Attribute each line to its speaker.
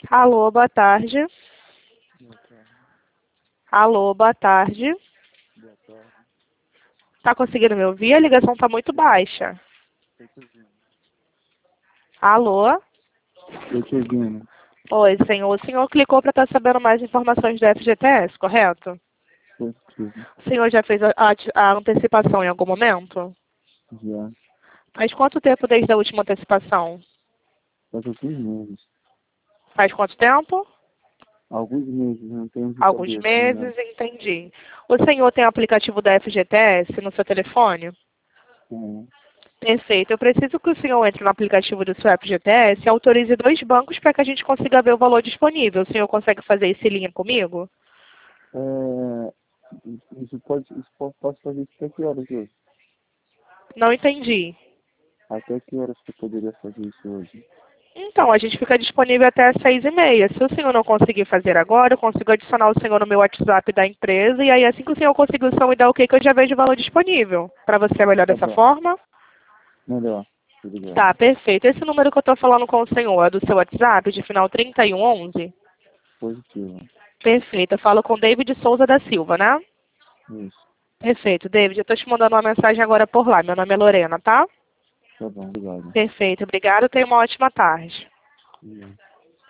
Speaker 1: Alô, boa tarde. Alô, boa tarde. Tá conseguindo me ouvir? A ligação tá muito baixa. Alô?
Speaker 2: Eu te ouvindo.
Speaker 1: Oi, senhor. O senhor clicou para estar sabendo mais informações do FGTS, correto?
Speaker 2: Positivo.
Speaker 1: O senhor já fez a antecipação em algum momento?
Speaker 2: Já.
Speaker 1: Faz quanto tempo desde a última antecipação?
Speaker 2: Faz alguns meses.
Speaker 1: Faz quanto tempo?
Speaker 2: Alguns meses, não tenho de
Speaker 1: Alguns
Speaker 2: cabeça,
Speaker 1: meses,
Speaker 2: né?
Speaker 1: entendi. O senhor tem o aplicativo da FGTS no seu telefone?
Speaker 2: Sim.
Speaker 1: Perfeito. Eu preciso que o senhor entre no aplicativo do seu FGTS e autorize 2 bancos para que a gente consiga ver o valor disponível. O senhor consegue fazer esse linha comigo?
Speaker 2: É, posso fazer isso até que horas hoje?
Speaker 1: Não entendi.
Speaker 2: Até que horas você poderia fazer isso hoje?
Speaker 1: Então, a gente fica disponível até às 6h30. Se o senhor não conseguir fazer agora, eu consigo adicionar o senhor no meu WhatsApp da empresa. E aí, assim que o senhor conseguir, o senhor me dá o que eu já vejo o valor disponível. Para você é melhor
Speaker 2: Tá
Speaker 1: dessa
Speaker 2: bom.
Speaker 1: forma?
Speaker 2: Melhor. Obrigado.
Speaker 1: Tá, perfeito. Esse número que eu estou falando com o senhor é do seu WhatsApp, de final 3111?
Speaker 2: Positivo.
Speaker 1: Perfeito. Eu falo com David Souza da Silva, né?
Speaker 2: Isso.
Speaker 1: Perfeito. David, eu estou te mandando uma mensagem agora por lá. Meu nome é Lorena, tá?
Speaker 2: Tá bom, obrigado.
Speaker 1: Perfeito. Obrigada. Tenha uma ótima tarde.
Speaker 2: Obrigado.